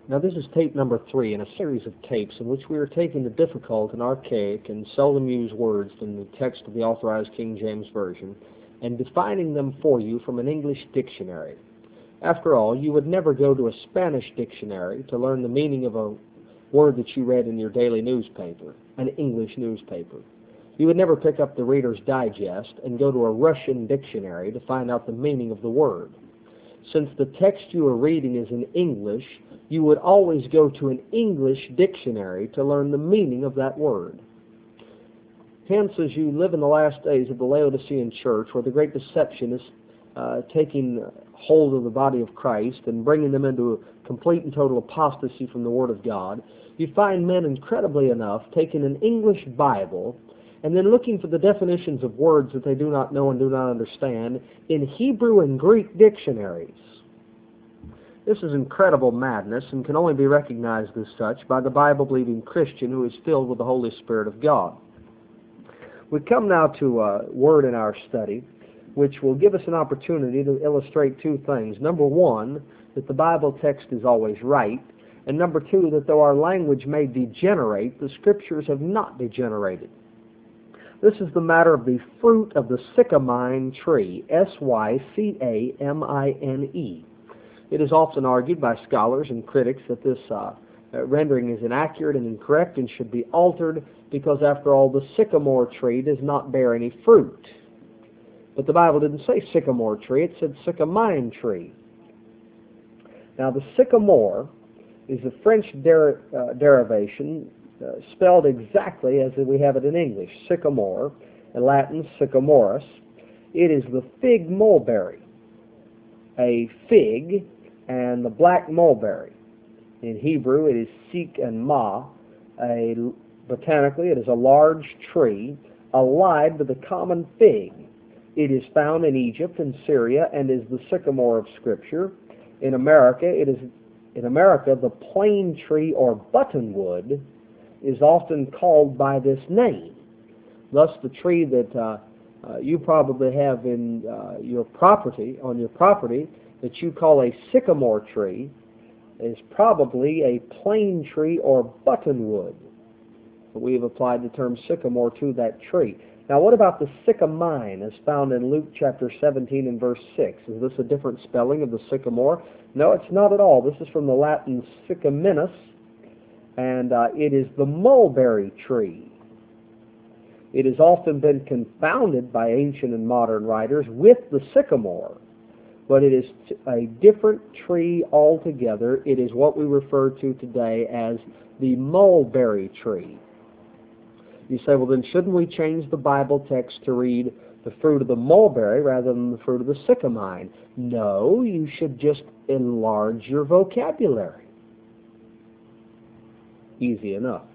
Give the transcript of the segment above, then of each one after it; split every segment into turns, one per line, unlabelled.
Now this is tape number 3 in a series of tapes in which we are taking the difficult and archaic and seldom used words in the text of the Authorized King James Version and defining them for you from an English dictionary. After all, you would never go to a Spanish dictionary to learn the meaning of a word that you read in your daily newspaper, an English newspaper. You would never pick up the Reader's Digest and go to a Russian dictionary to find out the meaning of the word. Since the text you are reading is in English, you would always go to an English dictionary to learn the meaning of that word. Hence, as you live in the last days of the Laodicean church, where the great deception is taking hold of the body of Christ and bringing them into a complete and total apostasy from the Word of God, you find men, incredibly enough, taking an English Bible and then looking for the definitions of words that they do not know and do not understand in Hebrew and Greek dictionaries. This is incredible madness and can only be recognized as such by the Bible-believing Christian who is filled with the Holy Spirit of God. We come now to a word in our study which will give us an opportunity to illustrate two things. Number one, that the Bible text is always right, and number two, that though our language may degenerate, the Scriptures have not degenerated. This is the matter of the fruit of the sycamine tree, Sycamine. It is often argued by scholars and critics that this rendering is inaccurate and incorrect and should be altered because, after all, the sycamore tree does not bear any fruit. But the Bible didn't say sycamore tree, it said sycamine tree. Now, the sycamore is a French derivation spelled exactly as we have it in English, sycamore, in Latin sycamorus. It is the fig mulberry, a fig, and the black mulberry. In Hebrew, it is sik and ma. Botanically, it is a large tree allied to the common fig. It is found in Egypt and Syria and is the sycamore of Scripture. In America, the plane tree or buttonwood is often called by this name. Thus, the tree that you probably have in your property, that you call a sycamore tree, is probably a plane tree or buttonwood. We have applied the term sycamore to that tree. Now, what about the sycamine as found in Luke chapter 17 and verse 6? Is this a different spelling of the sycamore? No, it's not at all. This is from the Latin sycaminus, and it is the mulberry tree. It has often been confounded by ancient and modern writers with the sycamore, but it is a different tree altogether. It is what we refer to today as the mulberry tree. You say, well, then shouldn't we change the Bible text to read the fruit of the mulberry rather than the fruit of the sycamine? No, you should just enlarge your vocabulary. Easy enough.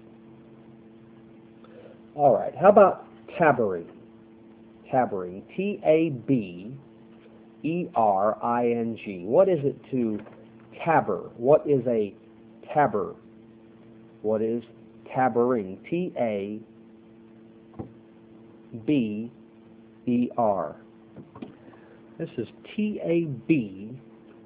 All right, how about tabbering? Tabbering, Tabbering. What is it to tabber? What is a tabber? What is tabbering? Taber. This is Taboring.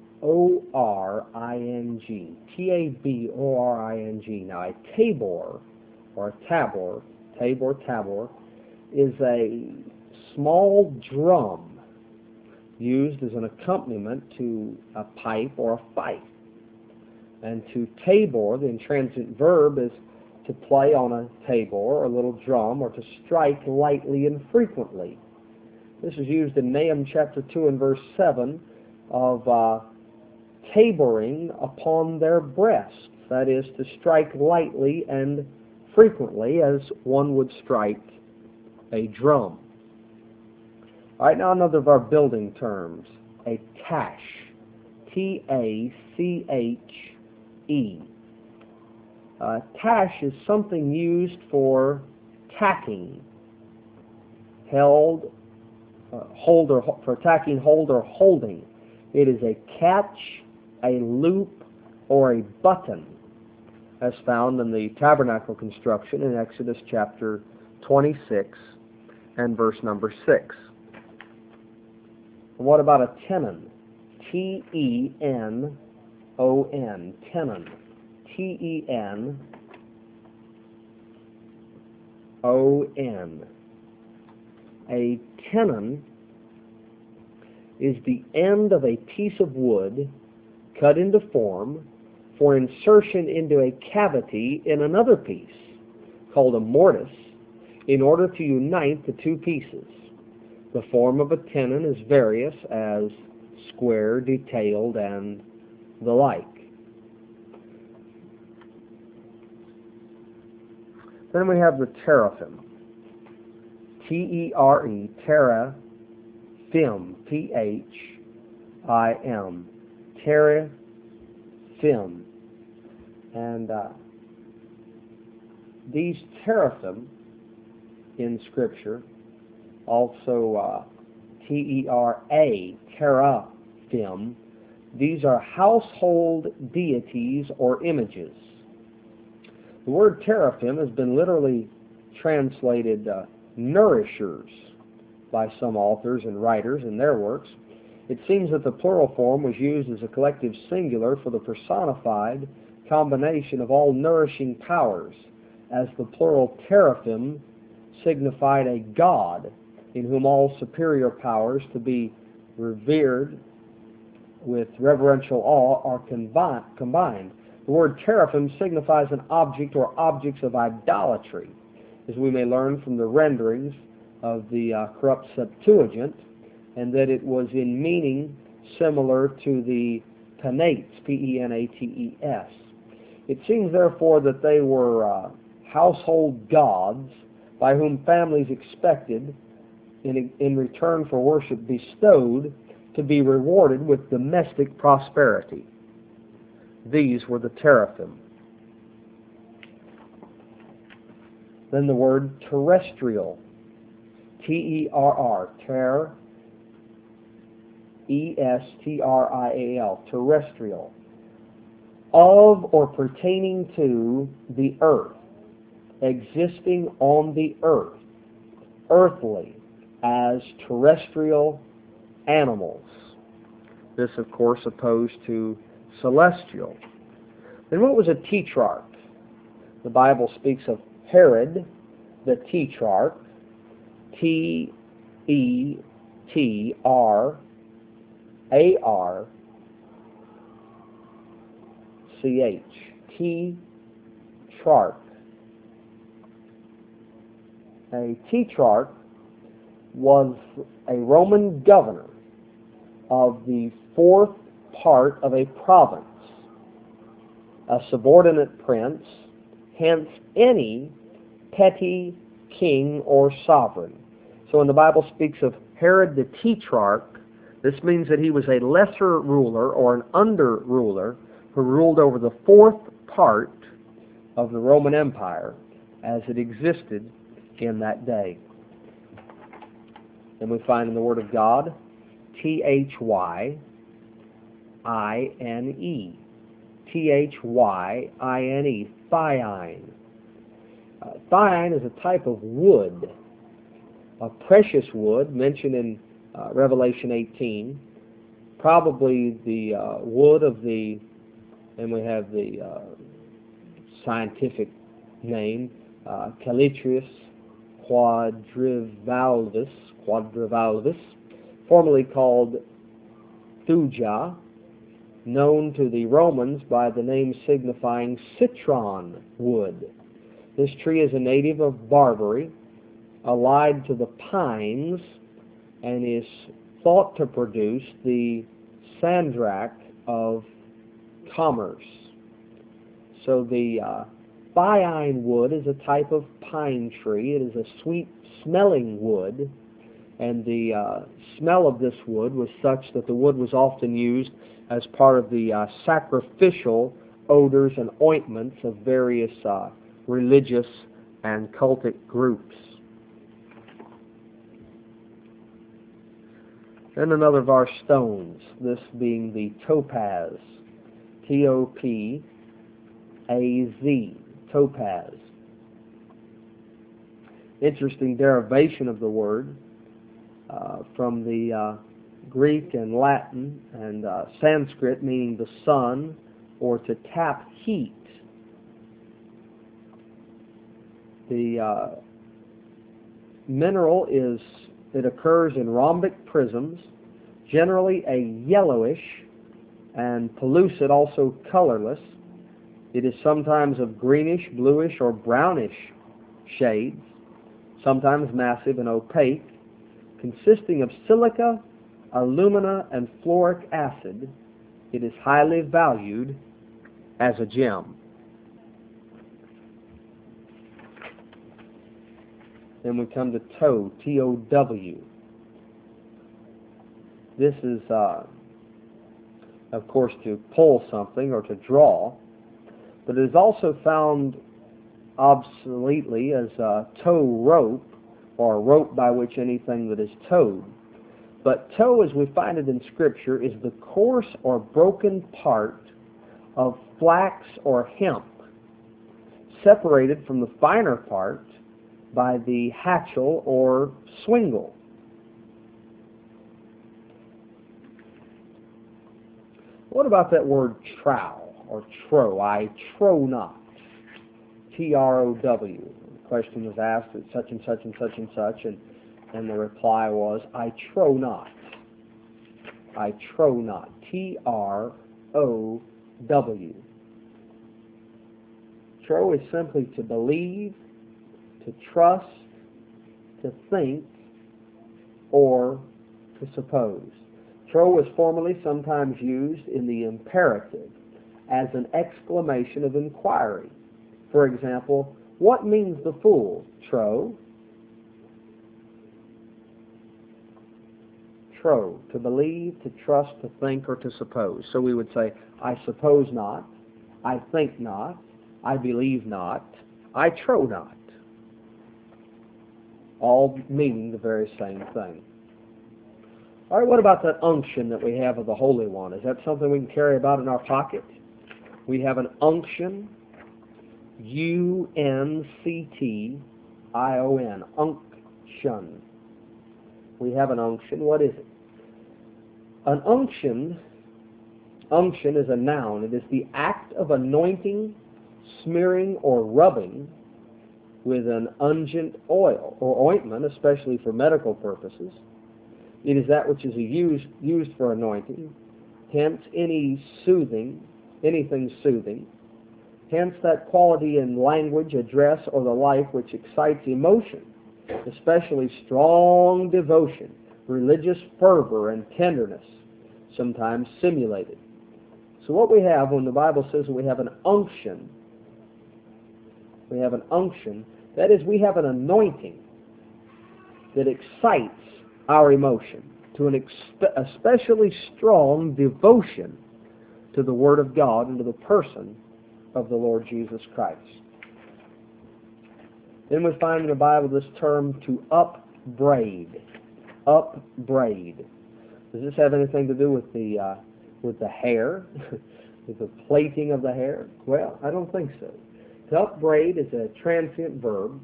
Taboring. Now, a tabor, or a tabor, is a small drum used as an accompaniment to a pipe or a fife. And to tabor, the intransitive verb, is to play on a tabor, or a little drum, or to strike lightly and frequently. This is used in Nahum chapter 2 and verse 7 of taboring upon their breasts. That is, to strike lightly and frequently as one would strike a drum. All right, now another of our building terms, a tache. Tache. Tache is something used for tacking, for tacking, hold, or holding. It is a catch, a loop, or a button, as found in the tabernacle construction in Exodus chapter 26 and verse number 6. What about a tenon? Tenon, tenon. T-E-N-O-N. A tenon is the end of a piece of wood cut into form for insertion into a cavity in another piece, called a mortise, in order to unite the two pieces. The form of a tenon is various, as square, detailed, and the like. Then we have the teraphim. T-E-R-E, teraphim, P-H-I-M, teraphim. And these teraphim in Scripture, also T-E-R-A, teraphim, these are household deities or images. The word teraphim has been literally translated nourishers by some authors and writers in their works. It seems that the plural form was used as a collective singular for the personified combination of all nourishing powers, as the plural teraphim signified a god in whom all superior powers to be revered with reverential awe are combined. The word teraphim signifies an object or objects of idolatry, as we may learn from the renderings of the corrupt Septuagint, and that it was in meaning similar to the penates, P-E-N-A-T-E-S. It seems, therefore, that they were household gods by whom families expected, in return for worship bestowed, to be rewarded with domestic prosperity. These were the teraphim. Then the word terrestrial, T-E-R-R, E-S-T-R-I-A-L, terrestrial, of or pertaining to the earth, existing on the earth, earthly, as terrestrial animals. This, of course, opposed to celestial. Then what was a tetrarch? The Bible speaks of Herod, the tetrarch, T-E-T-R-A-R-C-H, tetrarch. A tetrarch was a Roman governor of the fourth part of a province, a subordinate prince, hence any petty king or sovereign. So when the Bible speaks of Herod the tetrarch, this means that he was a lesser ruler or an under-ruler who ruled over the fourth part of the Roman Empire as it existed in that day. Then we find in the Word of God, T-H-Y-I-N-E. T-H-Y-I-N-E, thioin. Thioin is a type of wood, a precious wood mentioned in Revelation 18, probably the wood of the, and we have the scientific name, Calitris quadrivalvis, formerly called thuja, known to the Romans by the name signifying citron wood. This tree is a native of Barbary, allied to the pines, and is thought to produce the sandrach of commerce. So the thioin wood is a type of pine tree. It is a sweet-smelling wood, and the smell of this wood was such that the wood was often used as part of the sacrificial odors and ointments of various religious and cultic groups. Then another of our stones, this being the topaz, T-O-P-A-Z, topaz. Interesting derivation of the word from the Greek and Latin and Sanskrit, meaning the sun or to tap heat. The mineral it occurs in rhombic prisms, generally a yellowish and pellucid, also colorless. It is sometimes of greenish, bluish, or brownish shades, sometimes massive and opaque, consisting of silica, alumina, and fluoric acid. It is highly valued as a gem. Then we come to tow, T-O-W. This is, of course, to pull something or to draw, but it is also found obsoletely as a tow rope, or a rope by which anything that is towed. But tow, as we find it in Scripture, is the coarse or broken part of flax or hemp, separated from the finer part by the hatchel or swingle. What about that word trow or trow? I trow not. T-R-O-W. The question was asked at such and such and such and such, and the reply was, I trow not. I trow not. T-R-O-W. Trow is simply to believe, to trust, to think, or to suppose. Trow was formerly sometimes used in the imperative as an exclamation of inquiry. For example, what means the fool, trow? Trow, to believe, to trust, to think, or to suppose. So we would say, I suppose not, I think not, I believe not, I trow not. All meaning the very same thing. All right, what about that unction that we have of the Holy One? Is that something we can carry about in our pocket? We have an unction, U-N-C-T-I-O-N, unction. We have an unction. What is it? An unction is a noun. It is the act of anointing, smearing, or rubbing with an unguent oil or ointment, especially for medical purposes. It is that which is used for anointing, hence anything soothing, hence that quality in language, address, or the like which excites emotion, especially strong devotion, religious fervor, and tenderness, sometimes simulated. So what we have when the Bible says that we have an unction, that is, we have an anointing that excites our emotion to an especially strong devotion to the Word of God and to the person of the Lord Jesus Christ. Then we find in the Bible this term to upbraid. Upbraid. Does this have anything to do with the hair, with the plaiting of the hair? Well, I don't think so. To upbraid is a transient verb.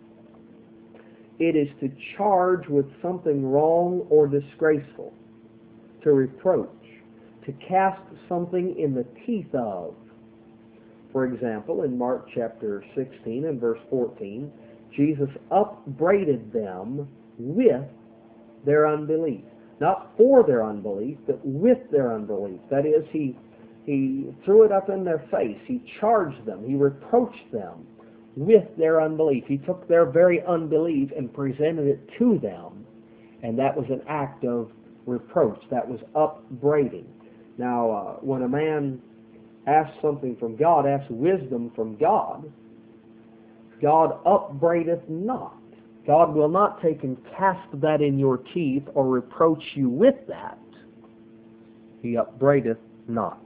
It is to charge with something wrong or disgraceful, to reproach, to cast something in the teeth of. For example, in Mark chapter 16 and verse 14, Jesus upbraided them with their unbelief. Not for their unbelief, but with their unbelief. That is, he threw it up in their face. He charged them. He reproached them with their unbelief. He took their very unbelief and presented it to them. And that was an act of reproach. That was upbraiding. Now, when a man asks something from God, asks wisdom from God, God upbraideth not. God will not take and cast that in your teeth or reproach you with that. He upbraideth not.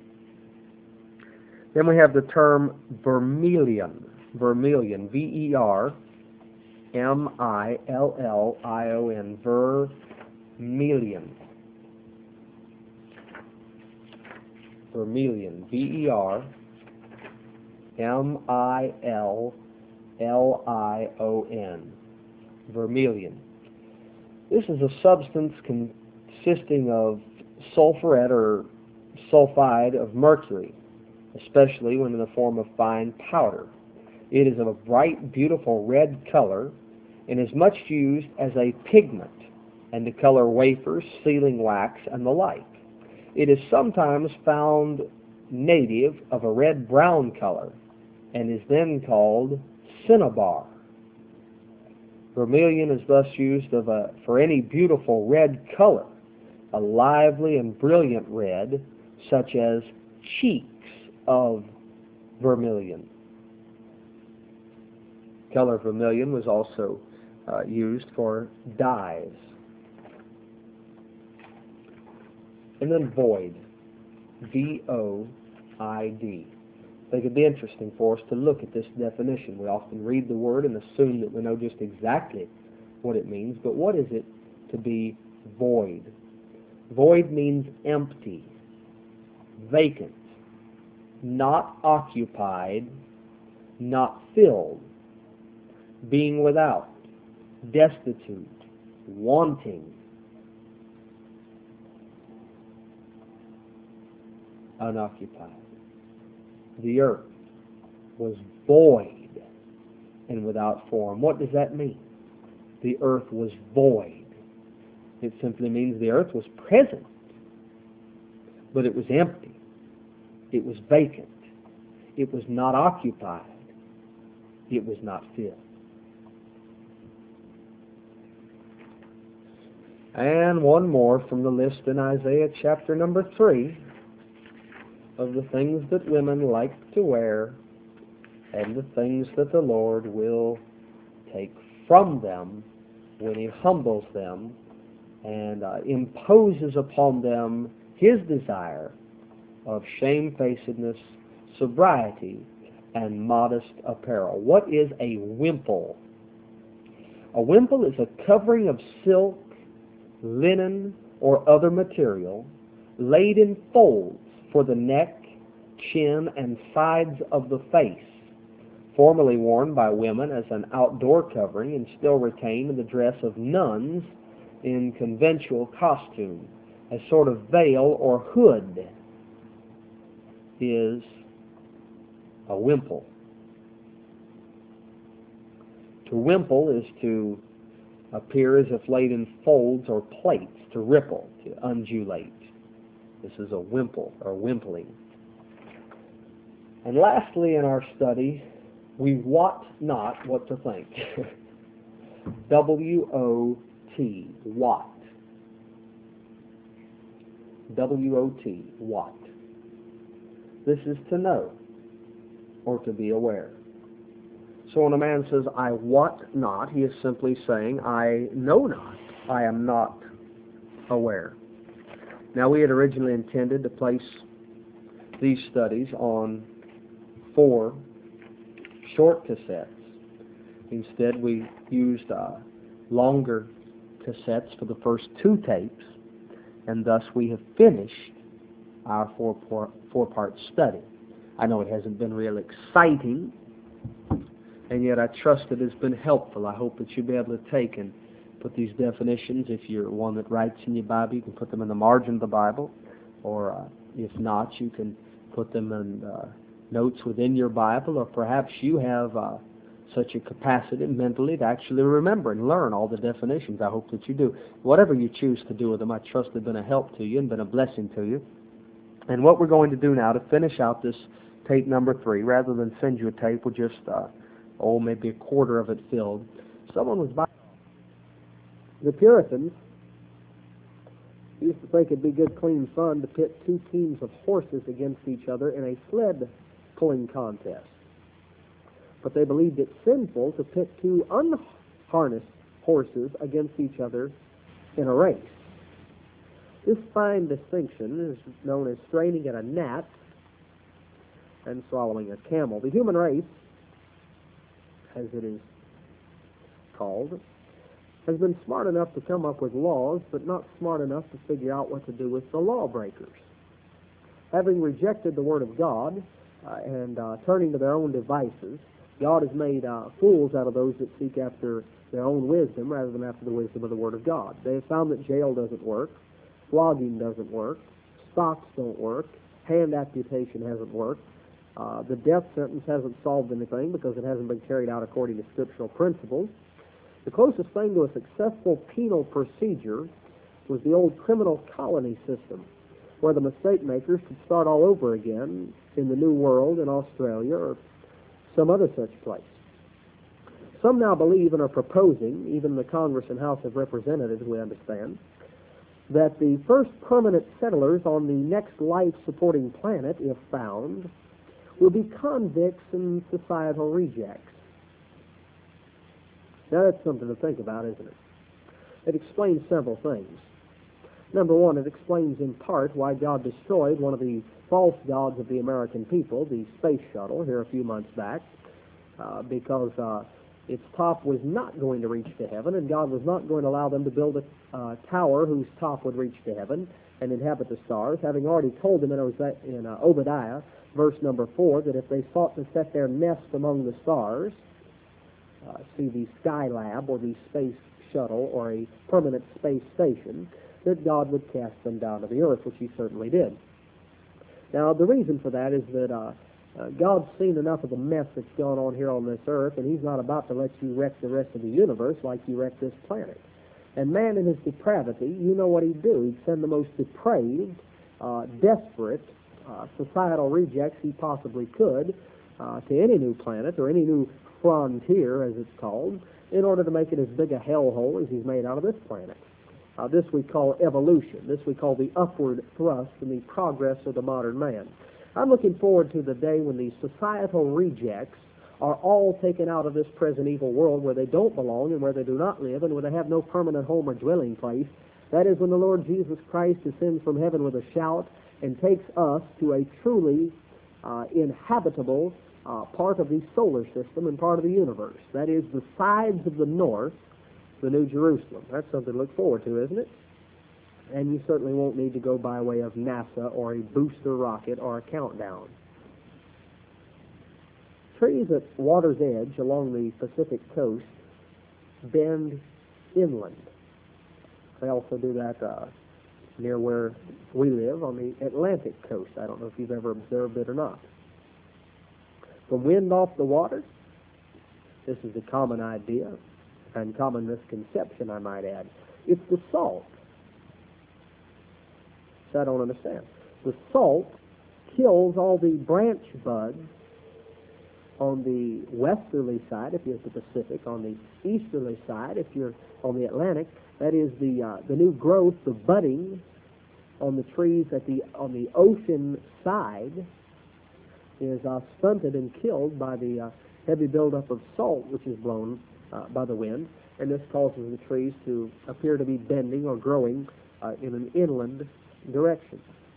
Then we have the term vermilion. Vermilion, V-E-R-M-I-L-L-I-O-N, vermilion. Vermilion, V-E-R-M-I-L-L-I-O-N, vermilion. This is a substance consisting of sulphuret or sulfide of mercury, especially when in the form of fine powder. It is of a bright, beautiful red color and is much used as a pigment and to color wafers, sealing wax, and the like. It is sometimes found native of a red-brown color and is then called cinnabar. Vermilion is thus used for any beautiful red color, a lively and brilliant red, such as cheeks of vermilion. Color vermilion was also used for dyes. And then void, V-O-I-D. I think it'd be interesting for us to look at this definition. We often read the word and assume that we know just exactly what it means, but what is it to be void? Void means empty, vacant, not occupied, not filled, being without, destitute, wanting, unoccupied. The earth was void and without form. What does that mean? The earth was void. It simply means the earth was present, but it was empty. It was vacant. It was not occupied. It was not filled. And one more from the list in Isaiah chapter number 3 of the things that women like to wear and the things that the Lord will take from them when He humbles them and imposes upon them His desire of shamefacedness, sobriety, and modest apparel. What is a wimple? A wimple is a covering of silk, linen, or other material laid in folds for the neck, chin, and sides of the face, formerly worn by women as an outdoor covering and still retained in the dress of nuns in conventual costume. A sort of veil or hood is a wimple. To wimple is to appear as if laid in folds or plaits, to ripple, to undulate. This is a wimple or wimpling. And lastly in our study, we wot not what to think. W-O-T, wot. W-O-T, wot. This is to know or to be aware. So when a man says, I wot not, he is simply saying, I know not. I am not aware. Now, we had originally intended to place these studies on 4 short cassettes. Instead, we used longer cassettes for the first 2 tapes, and thus we have finished our 4-part study. I know it hasn't been real exciting, and yet I trust it has been helpful. I hope that you'll be able to take and put these definitions. If you're one that writes in your Bible, you can put them in the margin of the Bible, or if not, you can put them in notes within your Bible, or perhaps you have such a capacity mentally to actually remember and learn all the definitions. I hope that you do. Whatever you choose to do with them, I trust they've been a help to you and been a blessing to you. And what we're going to do now to finish out this tape number 3, rather than send you a tape with just, maybe a quarter of it filled, someone was buying. The Puritans used to think it'd be good, clean fun to pit 2 teams of horses against each other in a sled pulling contest. But they believed it sinful to pit 2 unharnessed horses against each other in a race. This fine distinction is known as straining at a gnat and swallowing a camel. The human race, as it is called, has been smart enough to come up with laws, but not smart enough to figure out what to do with the lawbreakers. Having rejected the Word of God and turning to their own devices, God has made fools out of those that seek after their own wisdom rather than after the wisdom of the Word of God. They have found that jail doesn't work, flogging doesn't work, stocks don't work, hand amputation hasn't worked, The death sentence hasn't solved anything because it hasn't been carried out according to scriptural principles. The closest thing to a successful penal procedure was the old criminal colony system, where the mistake makers could start all over again in the New World in Australia or some other such place. Some now believe and are proposing, even the Congress and House of Representatives, we understand, that the first permanent settlers on the next life-supporting planet, if found, will be convicts and societal rejects. Now that's something to think about, isn't it? It explains several things. Number one, it explains in part why God destroyed one of the false gods of the American people, the space shuttle, here a few months back, because its top was not going to reach to heaven, and God was not going to allow them to build a tower whose top would reach to heaven and inhabit the stars, having already told them in Obadiah, verse number 4, that if they sought to set their nest among the stars, see the Skylab or the space shuttle or a permanent space station, that God would cast them down to the earth, which he certainly did. Now, the reason for that is that God's seen enough of the mess that's going on here on this earth, and he's not about to let you wreck the rest of the universe like you wrecked this planet. And man in his depravity, you know what he'd do. He'd send the most depraved, desperate, societal rejects he possibly could to any new planet or any new frontier, as it's called, in order to make it as big a hellhole as he's made out of this planet. This we call evolution. This we call the upward thrust in the progress of the modern man. I'm looking forward to the day when the societal rejects are all taken out of this present evil world where they don't belong and where they do not live and where they have no permanent home or dwelling place. That is when the Lord Jesus Christ descends from heaven with a shout and takes us to a truly inhabitable part of the solar system and part of the universe. That is the sides of the north, the New Jerusalem. That's something to look forward to, isn't it? And you certainly won't need to go by way of NASA or a booster rocket or a countdown. Trees at water's edge along the Pacific coast bend inland. They also do that near where we live on the Atlantic coast. I don't know if you've ever observed it or not. The wind off the water, this is a common idea and common misconception, I might add. It's the salt. So I don't understand. The salt kills all the branch buds on the westerly side, if you're at the Pacific, on the easterly side, if you're on the Atlantic. That is the new growth, the budding on the trees on the ocean side is stunted and killed by the heavy buildup of salt which is blown by the wind, and this causes the trees to appear to be bending or growing in an inland direction.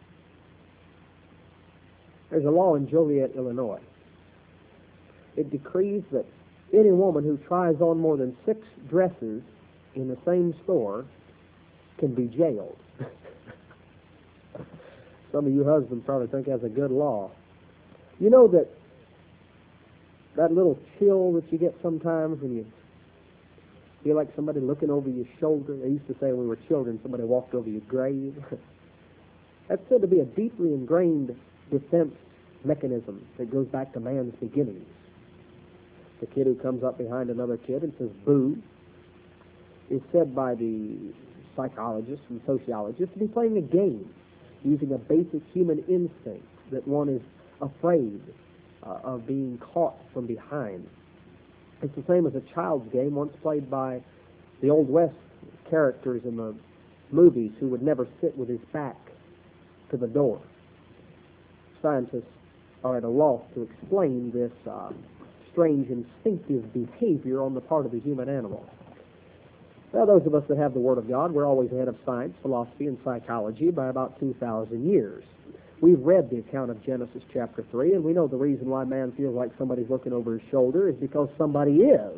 There's a law in Joliet, Illinois. It decrees that any woman who tries on more than 6 dresses in the same store can be jailed. Some of you husbands probably think that's a good law. You know that little chill that you get sometimes when you feel like somebody looking over your shoulder? They used to say when we were children, somebody walked over your grave. That's said to be a deeply ingrained defense mechanism that goes back to man's beginnings. The kid who comes up behind another kid and says, boo, is said by the psychologists and sociologists to be playing a game, using a basic human instinct that one is afraid of being caught from behind. It's the same as a child's game once played by the Old West characters in the movies who would never sit with his back to the door. Scientists are at a loss to explain this strange instinctive behavior on the part of the human animal. Now, those of us that have the Word of God, we're always ahead of science, philosophy, and psychology by about 2,000 years. We've read the account of Genesis chapter 3, and we know the reason why man feels like somebody's looking over his shoulder is because somebody is.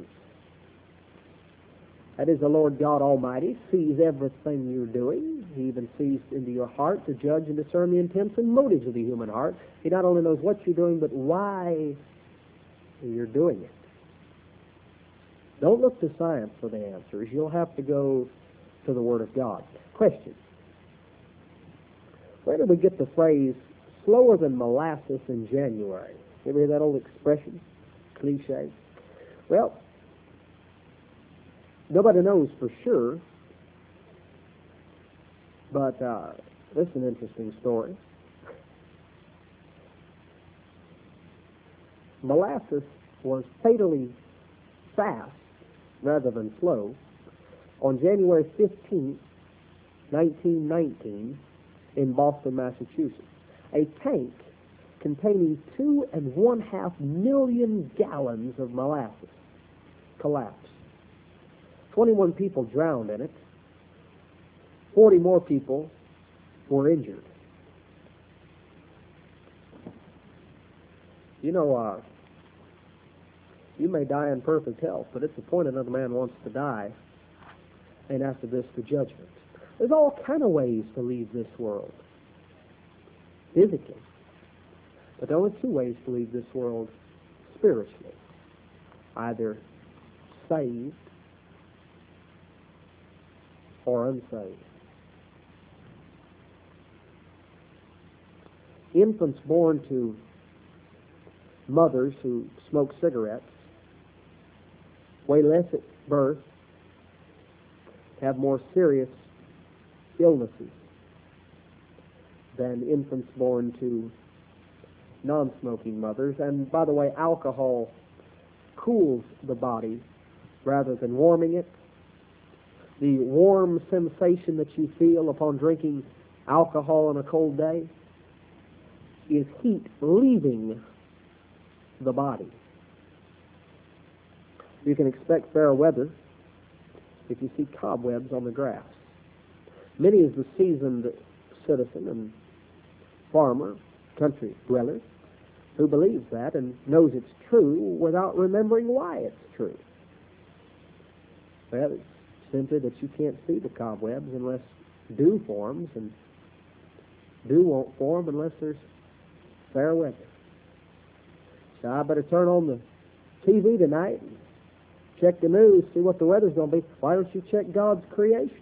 That is, the Lord God Almighty sees everything you're doing. He even sees into your heart to judge and discern the intents and motives of the human heart. He not only knows what you're doing, but why you're doing it. Don't look to science for the answers. You'll have to go to the Word of God. Question. Where did we get the phrase, slower than molasses in January? You ever hear that old expression? Cliche? Well, nobody knows for sure, but this is an interesting story. Molasses was fatally fast rather than slow on January 15th, 1919, in Boston, Massachusetts. A tank containing 2.5 million gallons of molasses collapsed. 21 people drowned in it. 40 more people were injured. You know, you may die in perfect health, but it's the point another man wants to die, and after this, the judgment. There's all kind of ways to leave this world, physically. But there are only two ways to leave this world spiritually. Either saved or unsaved. Infants born to mothers who smoke cigarettes weigh less at birth, have more serious illnesses than infants born to non-smoking mothers. And by the way, alcohol cools the body rather than warming it. The warm sensation that you feel upon drinking alcohol on a cold day is heat leaving the body. You can expect fair weather if you see cobwebs on the grass. Many is the seasoned citizen and farmer, country dweller, who believes that and knows it's true without remembering why it's true. Well, it's simply that you can't see the cobwebs unless dew forms, and dew won't form unless there's fair weather. So I better turn on the TV tonight and check the news, see what the weather's going to be. Why don't you check God's creation?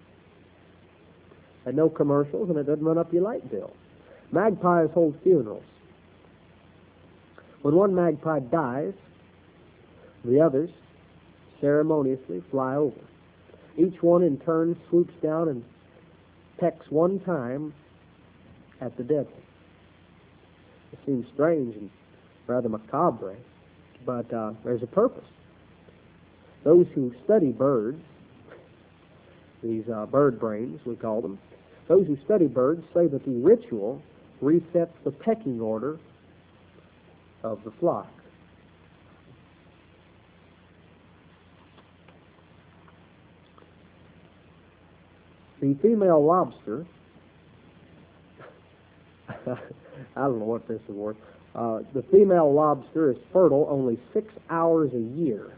And no commercials, and it doesn't run up your light bill. Magpies hold funerals. When one magpie dies, the others ceremoniously fly over. Each one in turn swoops down and pecks one time at the dead one. It seems strange and rather macabre, but there's a purpose. Those who study birds, these bird brains we call them, those who study birds say that the ritual resets the pecking order of the flock. The female lobster, I don't know what this is worth, the female lobster is fertile only 6 hours a year.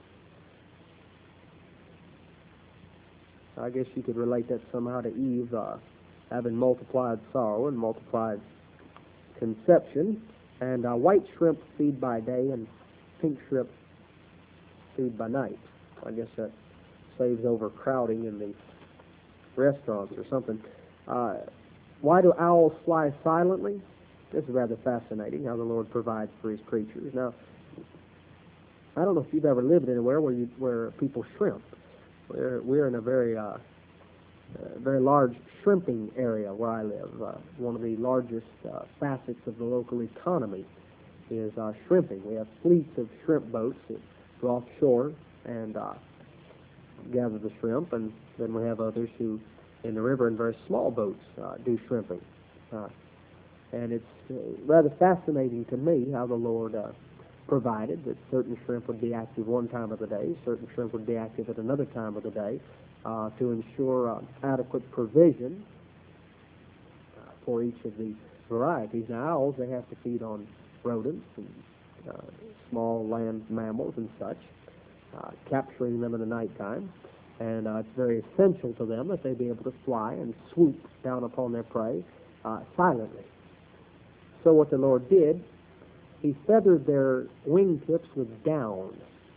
I guess you could relate that somehow to Eve having multiplied sorrow and multiplied conception. And white shrimp feed by day and pink shrimp feed by night. I guess that saves overcrowding in the restaurants or something. Why do owls fly silently? This is rather fascinating, how the Lord provides for His creatures. Now, I don't know if you've ever lived anywhere where people shrimp. We're in a very large shrimping area where I live. One of the largest facets of the local economy is shrimping. We have fleets of shrimp boats that go offshore and gather the shrimp, and then we have others who, in the river, in very small boats, do shrimping. And it's rather fascinating to me how the Lord provided that certain shrimp would be active one time of the day, certain shrimp would be active at another time of the day, to ensure adequate provision for each of the varieties. Now, owls, they have to feed on rodents and small land mammals and such, capturing them in the nighttime. And it's very essential to them that they be able to fly and swoop down upon their prey silently. So what the Lord did, He feathered their wingtips with down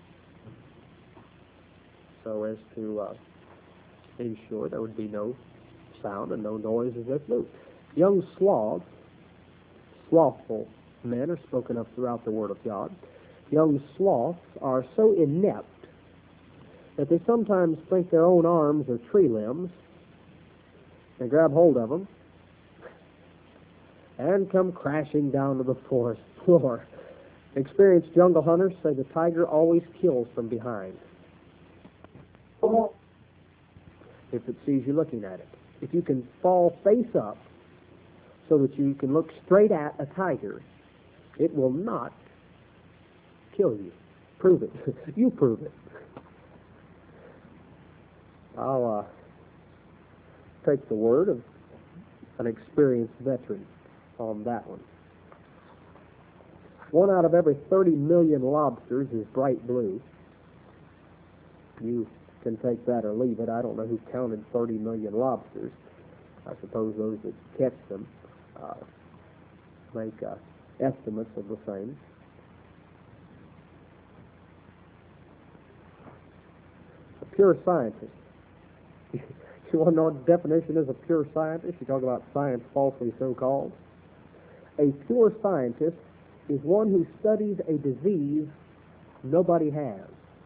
so as to ensure there would be no sound and no noise as they flew. Young sloths, slothful men are spoken of throughout the Word of God. Young sloths are so inept that they sometimes think their own arms are tree limbs and grab hold of them and come crashing down to the forest floor. Experienced jungle hunters say the tiger always kills from behind if it sees you looking at it. If you can fall face up so that you can look straight at a tiger, it will not kill you. Prove it. You prove it. I'll take the word of an experienced veteran on that one. 1 out of every 30 million lobsters is bright blue. You can take that or leave it. I don't know who counted 30 million lobsters. I suppose those that catch them make estimates of the same. A pure scientist. You want to know what the definition is of pure scientist? You talk about science falsely so-called. A pure scientist is one who studies a disease nobody has.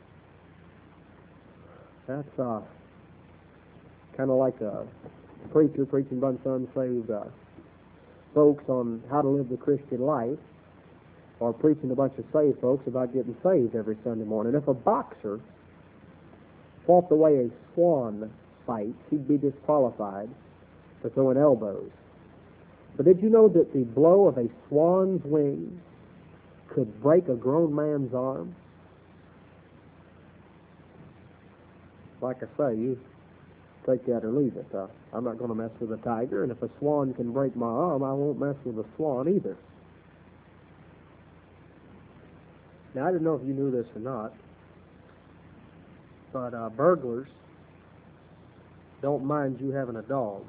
That's kind of like a preacher preaching a bunch of unsaved folks on how to live the Christian life, or preaching a bunch of saved folks about getting saved every Sunday morning. If a boxer fought the way a swan fights, he'd be disqualified for throwing elbows. But did you know that the blow of a swan's wing could break a grown man's arm? Like I say, you take that or leave it. I'm not going to mess with a tiger, and if a swan can break my arm, I won't mess with a swan either. Now, I didn't know if you knew this or not, but burglars don't mind you having a dog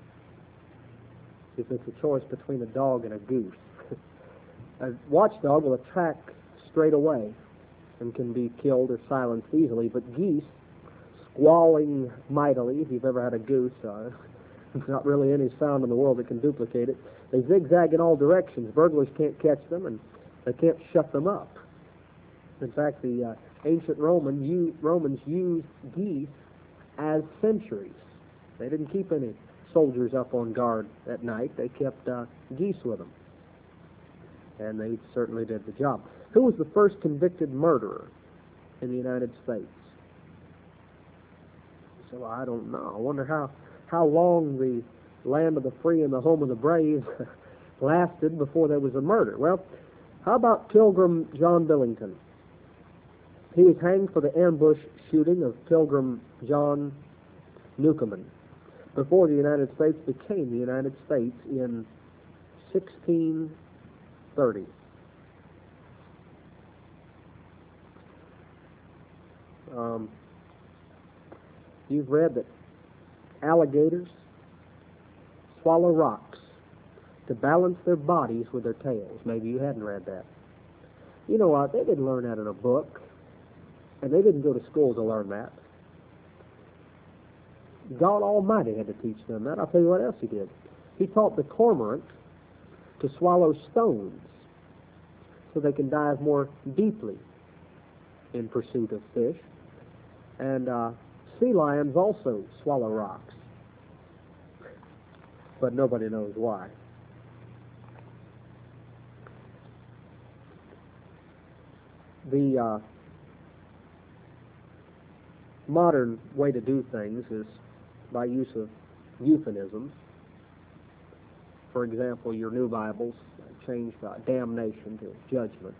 if it's a choice between a dog and a goose. A watchdog will attack straight away and can be killed or silenced easily, but geese, squalling mightily, if you've ever had a goose, there's not really any sound in the world that can duplicate it. They zigzag in all directions. Burglars can't catch them, and they can't shut them up. In fact, the ancient Romans used geese as sentries. They didn't keep any soldiers up on guard at night. They kept geese with them. And they certainly did the job. Who was the first convicted murderer in the United States? So I don't know. I wonder how long the land of the free and the home of the brave lasted before there was a murder. Well, how about Pilgrim John Billington? He was hanged for the ambush shooting of Pilgrim John Newcomen before the United States became the United States in 1630. You've read that alligators swallow rocks to balance their bodies with their tails. Maybe you hadn't read that. You know what? They didn't learn that in a book, and they didn't go to school to learn that. God Almighty had to teach them that. I'll tell you what else he did. He taught the cormorant to swallow stones so they can dive more deeply in pursuit of fish. And sea lions also swallow rocks, but nobody knows why. The modern way to do things is by use of euphemisms. For example, your new Bibles changed damnation to judgment.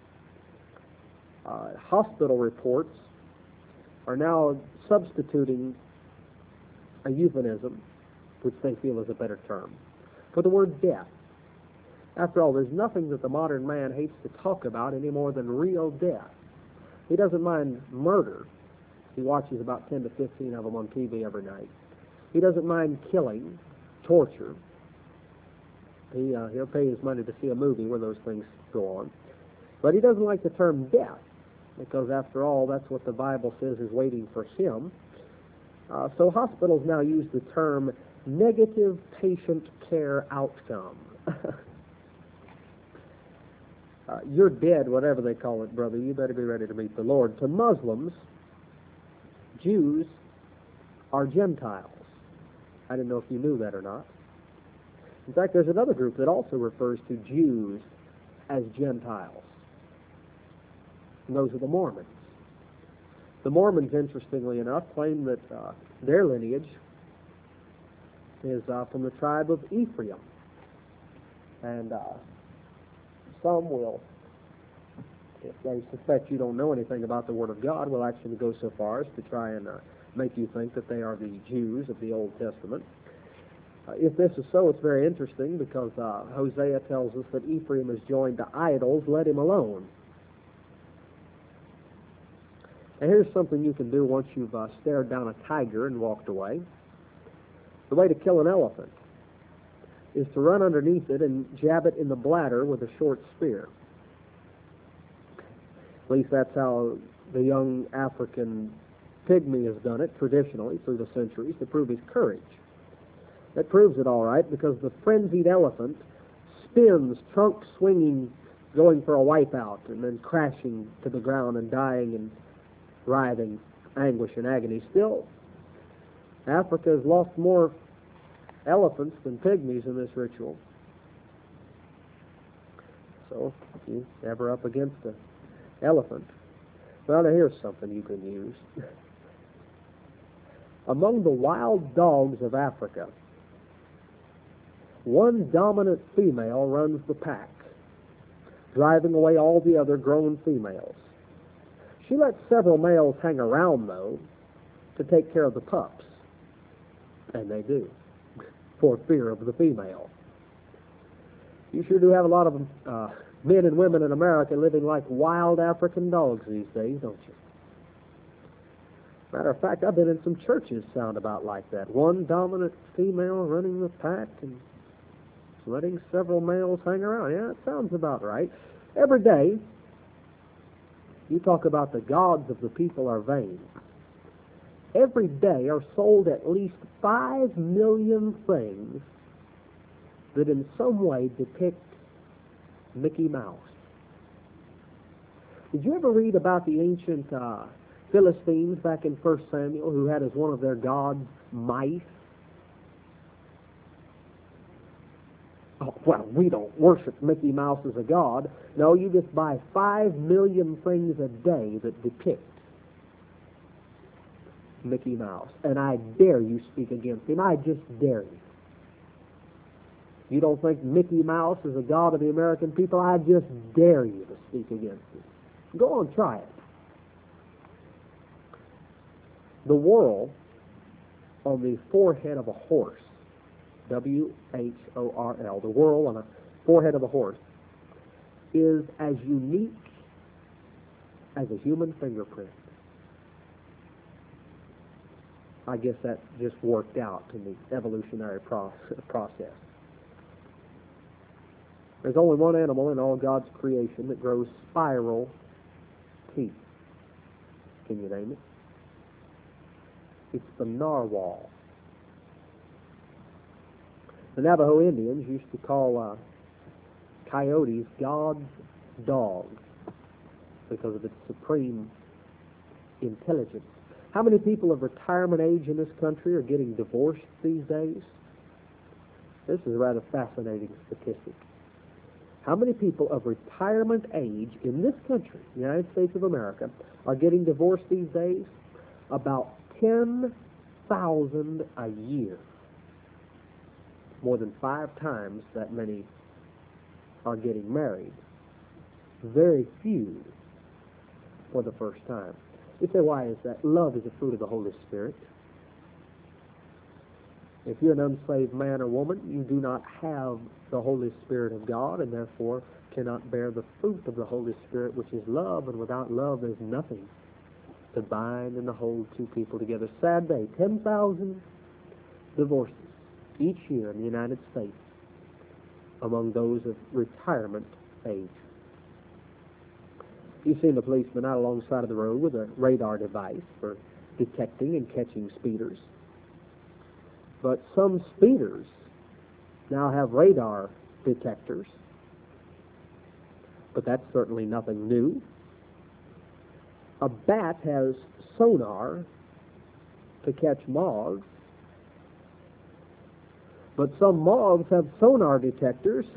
Hospital reports are now substituting a euphemism, which they feel is a better term, for the word death. After all, there's nothing that the modern man hates to talk about any more than real death. He doesn't mind murder. He watches about 10 to 15 of them on TV every night. He doesn't mind killing, torture. He'll pay his money to see a movie where those things go on. But he doesn't like the term death, because after all, that's what the Bible says is waiting for him. So hospitals now use the term negative patient care outcome. You're dead, whatever they call it, brother. You better be ready to meet the Lord. To Muslims, Jews are Gentiles. I didn't know if you knew that or not. In fact, there's another group that also refers to Jews as Gentiles. And those are the Mormons. The Mormons, interestingly enough, claim that their lineage is from the tribe of Ephraim. And some will, if they suspect you don't know anything about the Word of God, will actually go so far as to try and make you think that they are the Jews of the Old Testament. If this is so, it's very interesting because Hosea tells us that Ephraim is joined to idols, let him alone. And here's something you can do once you've stared down a tiger and walked away. The way to kill an elephant is to run underneath it and jab it in the bladder with a short spear. At least that's how the young African pygmy has done it traditionally through the centuries to prove his courage. That proves it all right because the frenzied elephant spins, trunk swinging, going for a wipeout, and then crashing to the ground and dying in writhing anguish and agony. Still, Africa has lost more elephants than pygmies in this ritual. So, if you're ever up against an elephant, well, now here's something you can use. Among the wild dogs of Africa, one dominant female runs the pack, driving away all the other grown females. She lets several males hang around, though, to take care of the pups. And they do, for fear of the female. You sure do have a lot of men and women in America living like wild African dogs these days, don't you? Matter of fact, I've been in some churches sound about like that. One dominant female running the pack and letting several males hang around. Yeah, it sounds about right. Every day, you talk about the gods of the people are vain. Every day are sold at least 5 million things that in some way depict Mickey Mouse. Did you ever read about the ancient Philistines back in 1 Samuel who had as one of their gods mice? Oh, well, we don't worship Mickey Mouse as a god. No, you just buy 5 million things a day that depict Mickey Mouse. And I dare you speak against him. I just dare you. You don't think Mickey Mouse is a god of the American people? I just dare you to speak against him. Go on, try it. The whorl on the forehead of a horse, W-H-O-R-L, the whorl on the forehead of a horse, is as unique as a human fingerprint. I guess that just worked out in the evolutionary process. There's only one animal in all God's creation that grows spiral teeth. Can you name it? It's the narwhal. The Navajo Indians used to call coyotes God's dogs because of its supreme intelligence. How many people of retirement age in this country are getting divorced these days? This is a rather fascinating statistic. How many people of retirement age in this country, the United States of America, are getting divorced these days? About 10,000 a year. More than 5 times that many are getting married. Very few for the first time. You say, why is that? Love is a fruit of the Holy Spirit. If you're an unsaved man or woman, you do not have the Holy Spirit of God and therefore cannot bear the fruit of the Holy Spirit, which is love, and without love there's nothing to bind and to hold two people together. Sad day, 10,000 divorces each year in the United States among those of retirement age. You've seen the policeman out alongside of the road with a radar device for detecting and catching speeders. But some speeders now have radar detectors. but that's certainly nothing new. A bat has sonar to catch moths, but some moths have sonar detectors,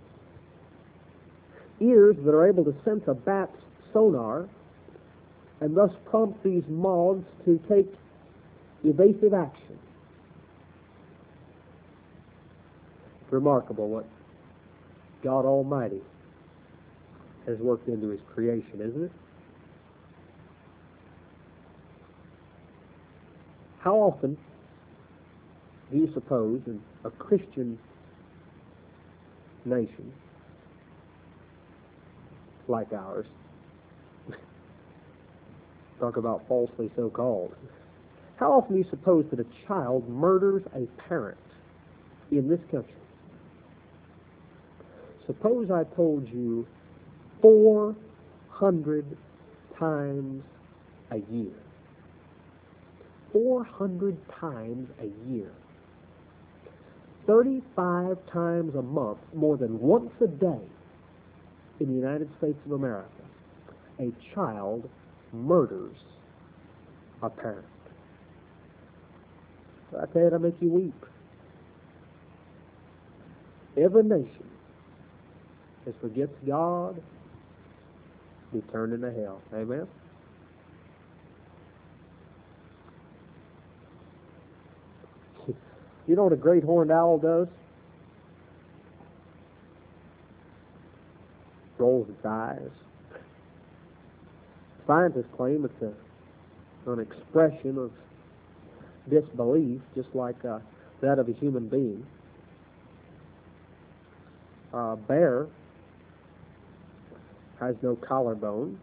ears that are able to sense a bat's sonar, and thus prompt these moths to take evasive action. It's remarkable what God Almighty has worked into His creation, isn't it? How often do you suppose in a Christian nation like ours, talk about falsely so-called, how often do you suppose that a child murders a parent in this country? Suppose I told you 400 times a year. 400 times a year. 35 times a month, more than once a day in the United States of America, a child murders a parent. I tell you, that'll make you weep. Every nation that forgets God be turned into hell. Amen? You know what a great horned owl does? Rolls its eyes. Scientists claim it's an expression of disbelief, just like that of a human being. A bear has no collarbone.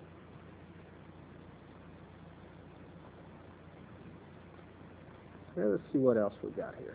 Now, let's see what else we got here.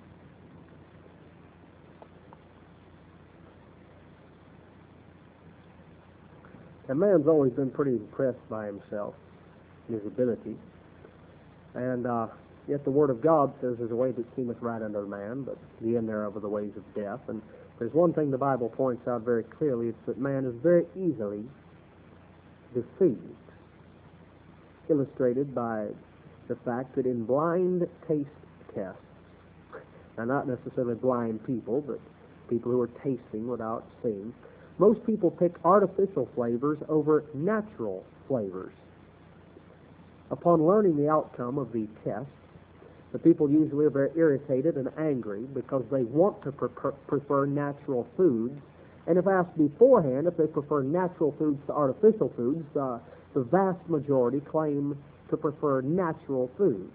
A man's always been pretty impressed by himself and his ability. And yet the Word of God says there's a way that seemeth right unto man, but the end thereof are the ways of death. And there's one thing the Bible points out very clearly, it's that man is very easily deceived, illustrated by the fact that in blind taste tests, now not necessarily blind people, but people who are tasting without seeing, most people pick artificial flavors over natural flavors. Upon learning the outcome of the test, the people usually are very irritated and angry because they want to prefer natural foods, and if asked beforehand if they prefer natural foods to artificial foods, the vast majority claim to prefer natural foods.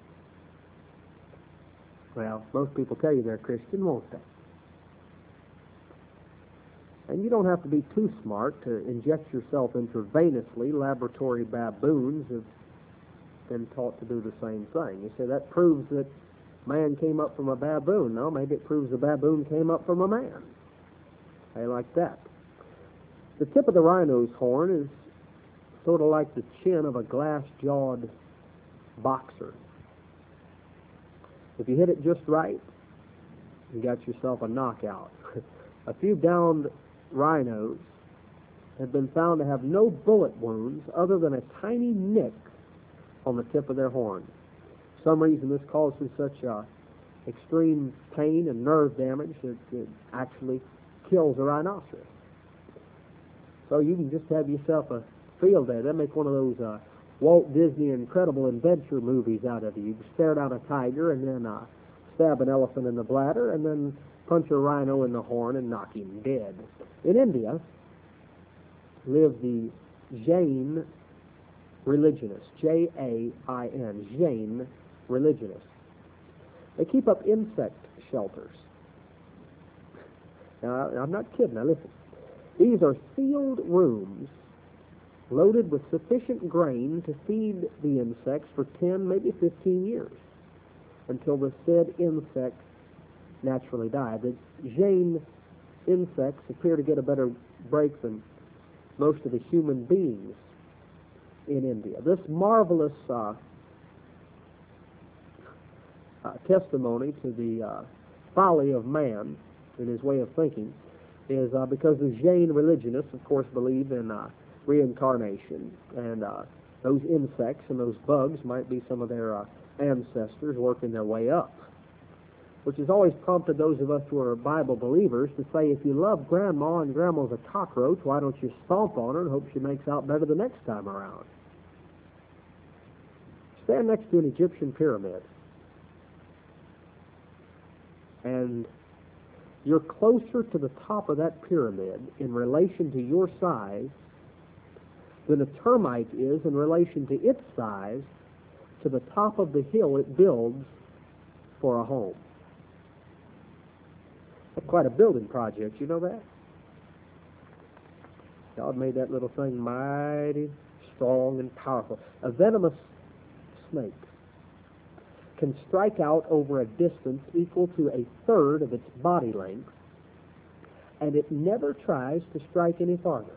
Well, most people tell you they're Christian, won't they? And you don't have to be too smart to inject yourself intravenously. Laboratory baboons have been taught to do the same thing. You say that proves that man came up from a baboon. No, maybe it proves the baboon came up from a man. I like that. The tip of the rhino's horn is sort of like the chin of a glass-jawed boxer. If you hit it just right, you got yourself a knockout. A few downed rhinos have been found to have no bullet wounds other than a tiny nick on the tip of their horn. For some reason this causes such extreme pain and nerve damage that it actually kills a rhinoceros. So you can just have yourself a field day. They'll make one of those Walt Disney Incredible Adventure movies out of you. You stare down a tiger and then stab an elephant in the bladder and then punch a rhino in the horn and knock him dead. In India live the Jain religionists, Jain, Jain religionists. They keep up insect shelters. Now, I'm not kidding. Now, listen. These are sealed rooms loaded with sufficient grain to feed the insects for 10, maybe 15 years until the said insects naturally die. The Jain insects appear to get a better break than most of the human beings in India. This marvelous testimony to the folly of man in his way of thinking is because the Jain religionists, of course, believe in reincarnation, and those insects and those bugs might be some of their ancestors working their way up, which has always prompted those of us who are Bible believers to say, if you love Grandma and Grandma's a cockroach, why don't you stomp on her and hope she makes out better the next time around? Stand next to an Egyptian pyramid, and you're closer to the top of that pyramid in relation to your size than a termite is in relation to its size to the top of the hill it builds for a home. That's quite a building project, you know that? God made that little thing mighty strong and powerful. A venomous snake can strike out over a distance equal to a third of its body length, and it never tries to strike any farther.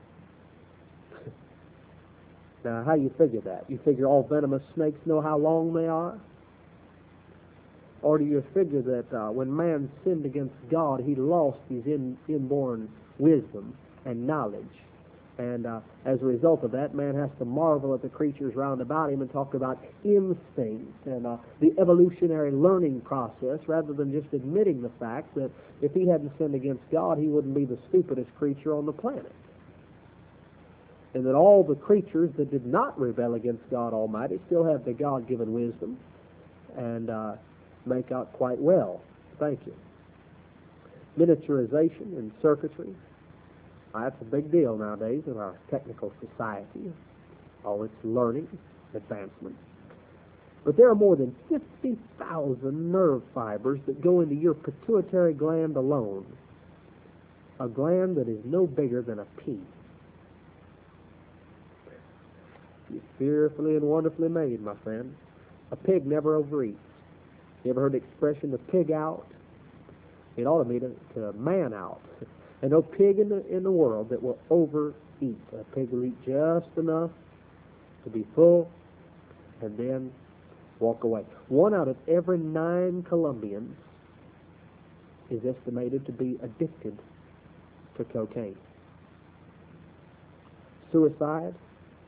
Now, how you figure that? You figure all venomous snakes know how long they are? Or do you figure that when man sinned against God, he lost his inborn wisdom and knowledge? And as a result of that, man has to marvel at the creatures round about him and talk about instinct and the evolutionary learning process, rather than just admitting the fact that if he hadn't sinned against God, he wouldn't be the stupidest creature on the planet. And that all the creatures that did not rebel against God Almighty still have the God-given wisdom and make out quite well. Thank you. Miniaturization and circuitry. That's a big deal nowadays in our technical society, all its learning, advancement. But there are more than 50,000 nerve fibers that go into your pituitary gland alone, a gland that is no bigger than a pea. You're fearfully and wonderfully made, my friend. A pig never overeats. You ever heard the expression, the pig out? It ought to mean to man out. And no pig in the world that will overeat. A pig will eat just enough to be full and then walk away. 1 out of every 9 Colombians is estimated to be addicted to cocaine. Suicide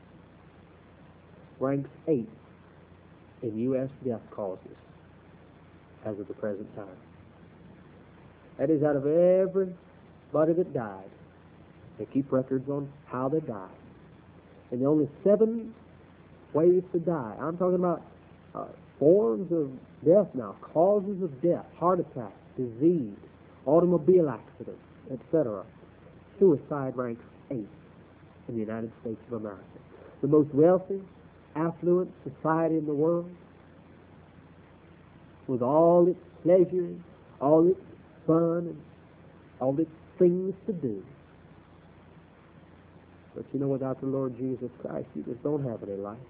ranks 8th in U.S. death causes as of the present time. That is out of everybody that died. They keep records on how they died. And the only 7 ways to die. I'm talking about forms of death now, causes of death, heart attack, disease, automobile accident, etc. Suicide ranks 8th in the United States of America. The most wealthy, affluent society in the world, with all its pleasures, all its fun, and all its things to do. But you know, without the Lord Jesus Christ, you just don't have any life.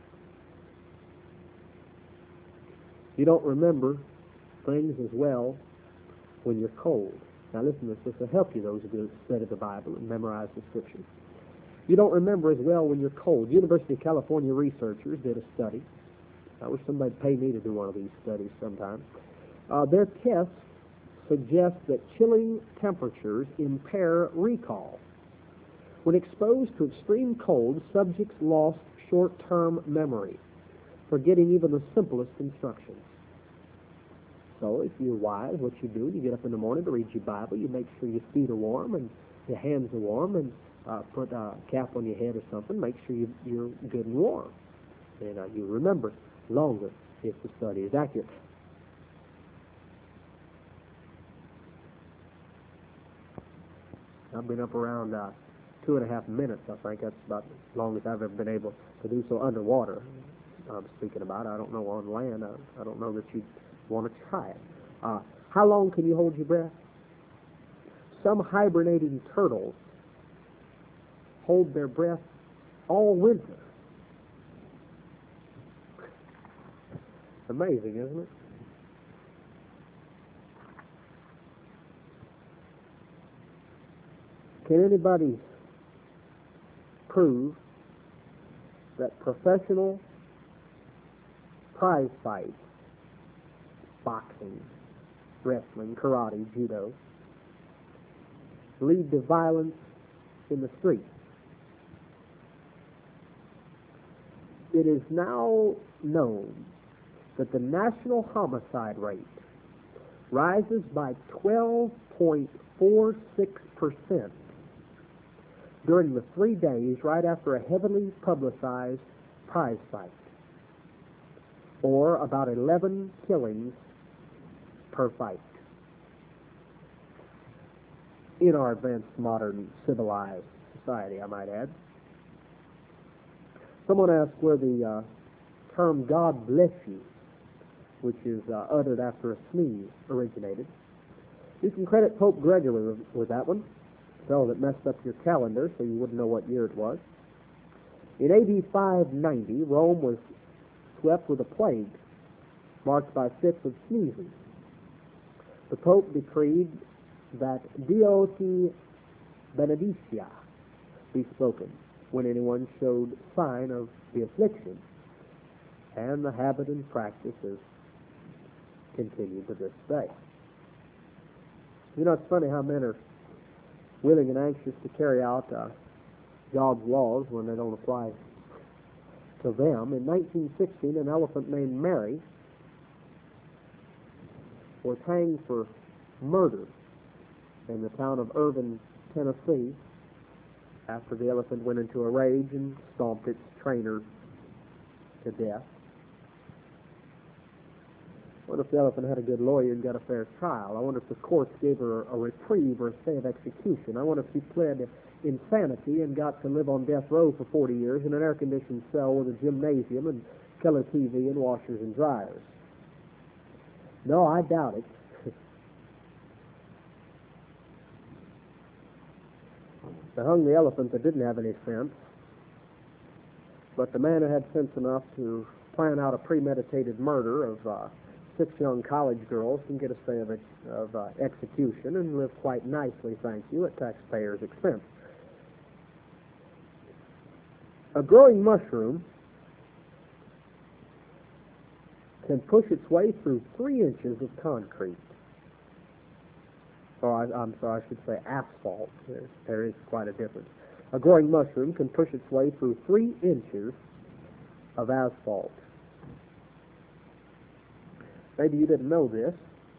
You don't remember things as well when you're cold. Now listen to this. This will help you, those who study the Bible and memorize the Scriptures. You don't remember as well when you're cold. University of California researchers did a study. I wish somebody would pay me to do one of these studies sometime. Their tests suggest that chilling temperatures impair recall. When exposed to extreme cold, subjects lost short-term memory, forgetting even the simplest instructions. So if you're wise, what you do, you get up in the morning to read your Bible, you make sure your feet are warm and your hands are warm, and put a cap on your head or something, make sure you're good and warm. And you remember longer if the study is accurate. I've been up around 2.5 minutes, I think. That's about as long as I've ever been able to do so underwater. I'm speaking about, I don't know on land. I don't know that you'd want to try it. How long can you hold your breath? Some hibernating turtles hold their breath all winter. Amazing, isn't it? Can anybody prove that professional prize fights, boxing, wrestling, karate, judo, lead to violence in the streets. It is now known that the national homicide rate rises by 12.46% during the 3 days right after a heavily publicized prize fight, or about 11 killings per fight. In our advanced, modern, civilized society, I might add. Someone asked where the term "God bless you," which is uttered after a sneeze, originated. You can credit Pope Gregory with that one, the fellow that messed up your calendar so you wouldn't know what year it was. In AD 590, Rome was swept with a plague, marked by fits of sneezing. The Pope decreed that Dioti Benedicia be spoken when anyone showed sign of the affliction, and the habit and practice is continued to this day. You know, it's funny how men are willing and anxious to carry out God's laws when they don't apply to them. In 1916, an elephant named Mary was hanged for murder in the town of Irvine, Tennessee, after the elephant went into a rage and stomped its trainer to death. I wonder if the elephant had a good lawyer and got a fair trial. I wonder if the courts gave her a reprieve or a stay of execution. I wonder if she pled insanity and got to live on death row for 40 years in an air-conditioned cell with a gymnasium and color TV and washers and dryers. No, I doubt it. They hung the elephant that didn't have any sense, but the man who had sense enough to plan out a premeditated murder of 6 young college girls can get a stay of execution and live quite nicely, thank you, at taxpayers' expense. A growing mushroom can push its way through 3 inches of concrete. I'm sorry, I should say asphalt. There is quite a difference. A growing mushroom can push its way through 3 inches of asphalt. Maybe you didn't know this.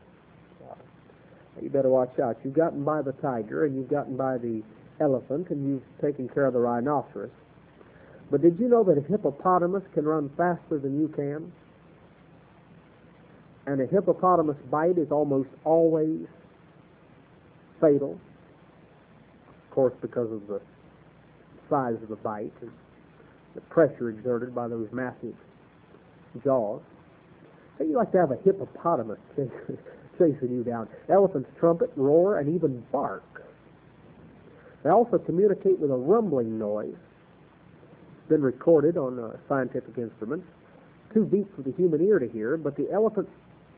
You better watch out. You've gotten by the tiger, and you've gotten by the elephant, and you've taken care of the rhinoceros. But did you know that a hippopotamus can run faster than you can? And a hippopotamus bite is almost always fatal, of course, because of the size of the bite and the pressure exerted by those massive jaws. How do you like to have a hippopotamus chasing you down? Elephants trumpet, roar, and even bark. They also communicate with a rumbling noise. It's been recorded on scientific instruments. Too deep for the human ear to hear, but the elephant's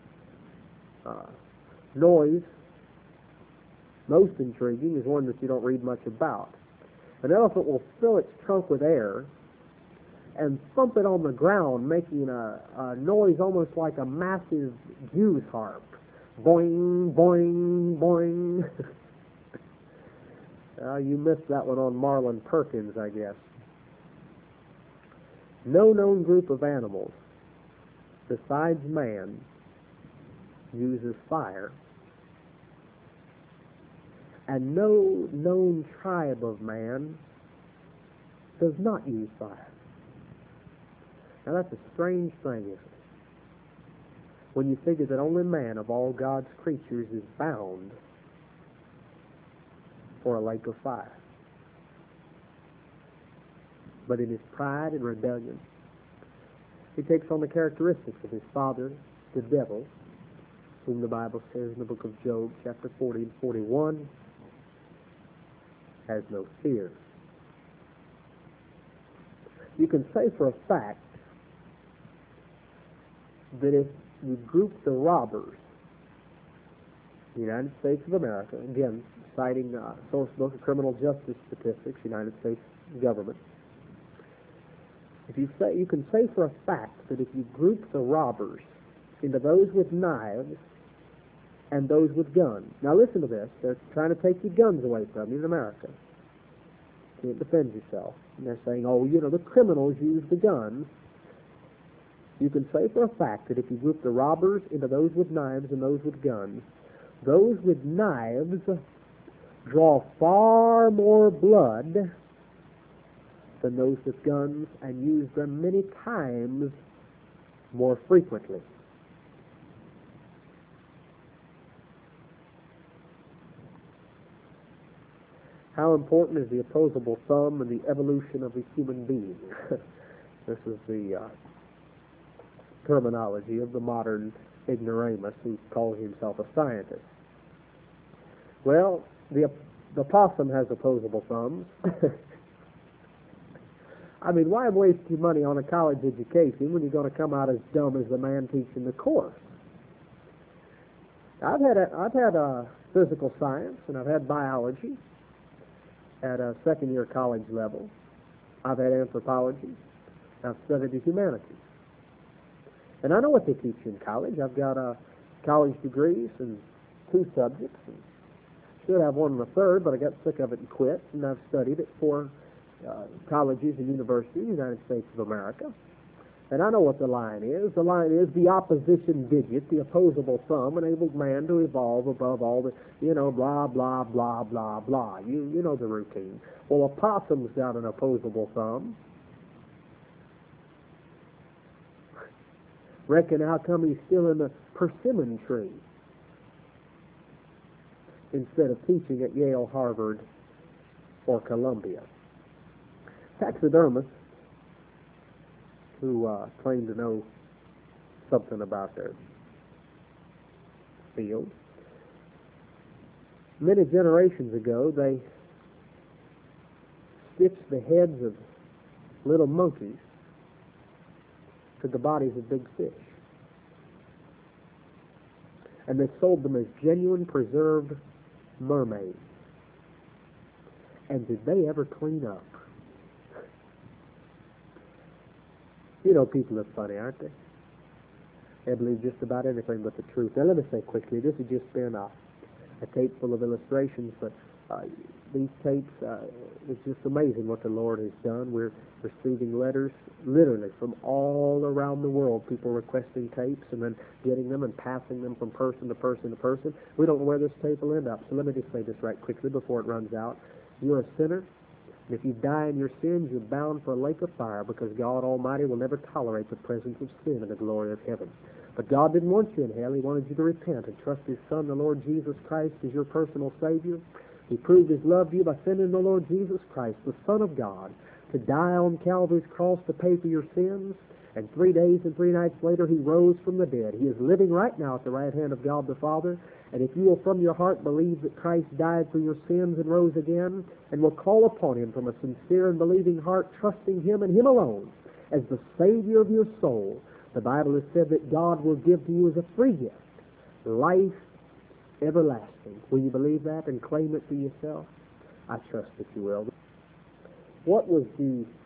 noise, most intriguing, is one that you don't read much about. An elephant will fill its trunk with air and thump it on the ground, making a noise almost like a massive Jew's harp. Boing, boing, boing. You missed that one on Marlin Perkins, I guess. No known group of animals besides man uses fire, and no known tribe of man does not use fire. Now that's a strange thing, isn't it? When you figure that only man of all God's creatures is bound for a lake of fire. But in his pride and rebellion, he takes on the characteristics of his father, the devil, whom the Bible says in the book of Job, chapter 40 and 41, has no fear. You can say for a fact that if you group the robbers, the United States of America, again, citing source book of Criminal Justice Statistics, United States government, you can say for a fact that if you group the robbers into those with knives and those with guns. Now listen to this. They're trying to take your guns away from you in America. You can't defend yourself. And they're saying, oh, the criminals use the guns. You can say for a fact that if you group the robbers into those with knives and those with guns, those with knives draw far more blood than those with guns and use them many times more frequently. How important is the opposable thumb in the evolution of the human being? This is the terminology of the modern ignoramus who calls himself a scientist. Well, the possum has opposable thumbs. I mean, why waste your money on a college education when you're going to come out as dumb as the man teaching the course? I've had physical science and I've had biology at a second-year college level. I've had anthropology. I've studied the humanities. And I know what they teach in college. I've got college degrees in 2 subjects. And should have one in the third, but I got sick of it and quit. And I've studied at 4 colleges and universities in the United States of America. And I know what the line is. The line is the opposition digit, the opposable thumb, enabled man to evolve above all the, blah, blah, blah, blah, blah. You know the routine. Well, a possum's got an opposable thumb. Reckon how come he's still in the persimmon tree instead of teaching at Yale, Harvard, or Columbia. Taxidermists who claim to know something about their field. Many generations ago, they stitched the heads of little monkeys to the bodies of big fish. And they sold them as genuine preserved mermaids. And did they ever clean up? People are funny, aren't they? They believe just about anything but the truth. Now, let me say quickly, this has just been a tape full of illustrations, but these tapes, it's just amazing what the Lord has done. We're receiving letters, literally, from all around the world, people requesting tapes and then getting them and passing them from person to person to person. We don't know where this tape will end up, so let me just say this right quickly before it runs out. You're a sinner. And if you die in your sins, you're bound for a lake of fire, because God Almighty will never tolerate the presence of sin in the glory of heaven. But God didn't want you in hell. He wanted you to repent and trust His Son, the Lord Jesus Christ, as your personal Savior. He proved His love to you by sending the Lord Jesus Christ, the Son of God, to die on Calvary's cross to pay for your sins. And 3 days and 3 nights later, He rose from the dead. He is living right now at the right hand of God the Father. And if you will from your heart believe that Christ died for your sins and rose again, and will call upon Him from a sincere and believing heart, trusting Him and Him alone as the Savior of your soul, the Bible has said that God will give to you as a free gift life everlasting. Will you believe that and claim it for yourself? I trust that you will. What was the